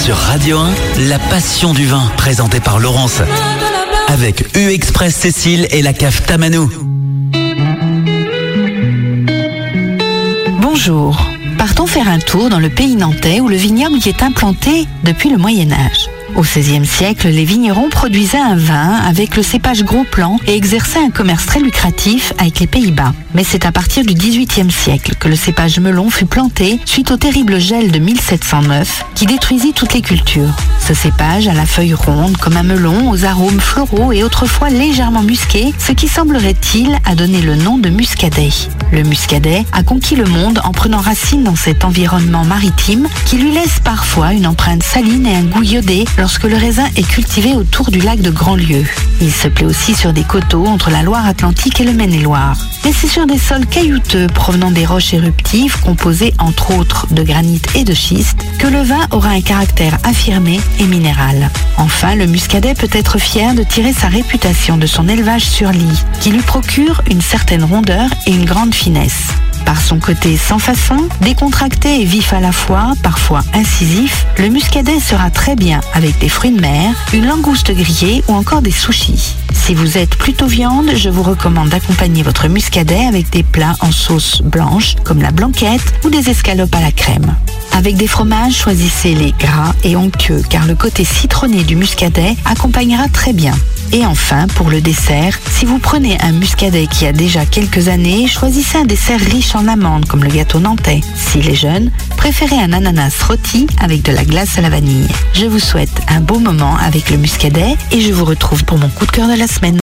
Sur Radio 1, la passion du vin, présentée par Laurence. Avec U-Express Cécile et la cave Tamanou. Bonjour. Partons faire un tour dans le pays nantais où le vignoble y est implanté depuis le Moyen-Âge. Au XVIe siècle, les vignerons produisaient un vin avec le cépage gros plan et exerçaient un commerce très lucratif avec les Pays-Bas. Mais c'est à partir du XVIIIe siècle que le cépage melon fut planté suite au terrible gel de 1709 qui détruisit toutes les cultures. Ce cépage a la feuille ronde comme un melon aux arômes floraux et autrefois légèrement musqués, ce qui semblerait-il a donné le nom de muscadet. Le muscadet a conquis le monde en prenant racine dans cet environnement maritime qui lui laisse parfois une empreinte saline et un goût iodé lorsque le raisin est cultivé autour du lac de Grandlieu. Il se plaît aussi sur des coteaux entre la Loire-Atlantique et le Maine-et-Loire. Mais c'est sur des sols caillouteux provenant des roches éruptives composées entre autres de granit et de schiste que le vin aura un caractère affirmé et minéral. Enfin, le muscadet peut être fier de tirer sa réputation de son élevage sur lit, qui lui procure une certaine rondeur et une grande finesse. Par son côté sans façon, décontracté et vif à la fois, parfois incisif, le muscadet sera très bien avec des fruits de mer, une langouste grillée ou encore des sushis. Si vous êtes plutôt viande, je vous recommande d'accompagner votre muscadet avec des plats en sauce blanche comme la blanquette ou des escalopes à la crème. Avec des fromages, choisissez les gras et onctueux car le côté citronné du muscadet accompagnera très bien. Et enfin, pour le dessert, si vous prenez un muscadet qui a déjà quelques années, choisissez un dessert riche en amandes comme le gâteau nantais. S'il est jeune, préférez un ananas rôti avec de la glace à la vanille. Je vous souhaite un beau moment avec le muscadet et je vous retrouve pour mon coup de cœur de la semaine.